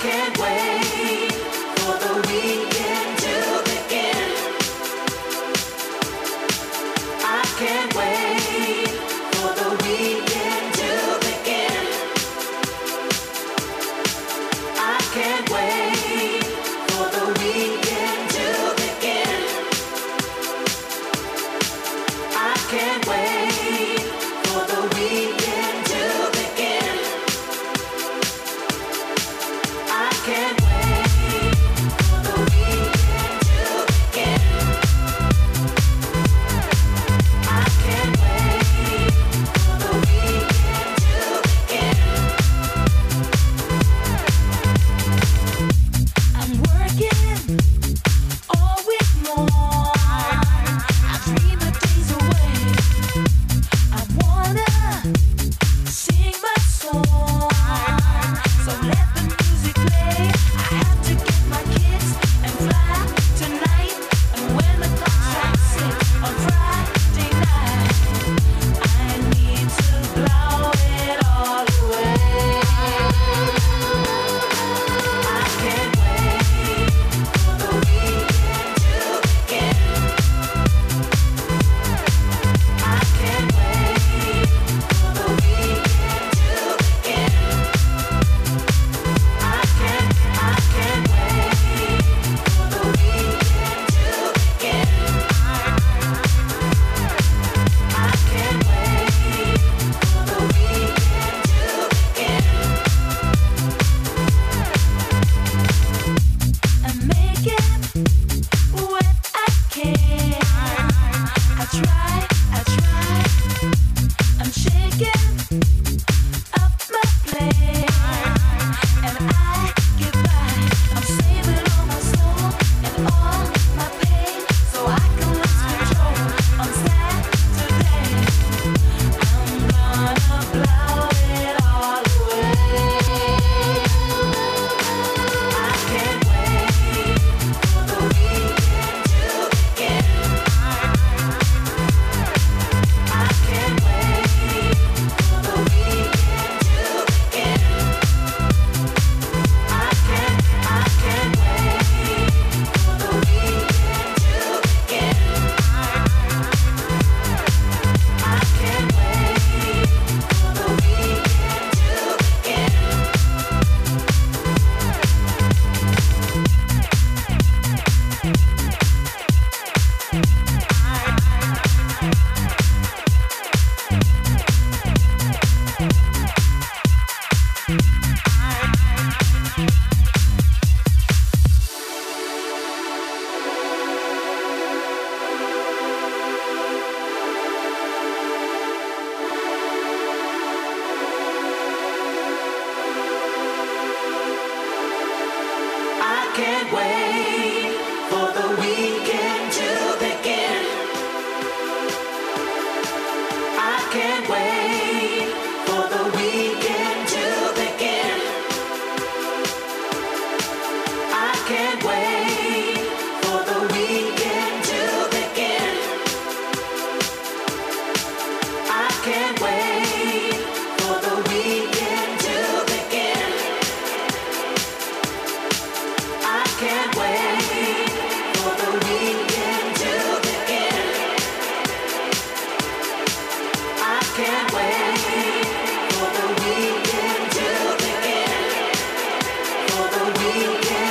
can't wait for the weekend to begin. I can't wait for the weekend to begin. I can't wait for the weekend to begin. I can't wait for the weekend to begin. I can't wait for the weekend to begin. I can't wait for the weekend to begin. I'm working all week long. I dream the days away. I wanna sing my song. So let the music play. I have to get my kids and fly tonight. And when the clock strikes 6 on Friday night, I need to blow it all away. I can't wait for the weekend to begin. I can't wait for the weekend to begin. I can't wait for the weekend to begin. I can't wait for the weekend to begin. I'm making what I can. I try. I'm shaking up my plan, and I get by. I'm saving all my soul and all my pain, so I can lose control on Saturday. I'm gonna blow it all away. I can't wait for the weekend to begin. I can't wait for the weekend to begin. I can't wait for the weekend to begin. I can't wait for the weekend to begin. I can't wait for the weekend to begin. I can't wait for the weekend to begin. I can't wait for the weekend to begin. I can't wait for the weekend to begin. I can't wait for the weekend to begin. I can't wait for the weekend to begin. For the weekend.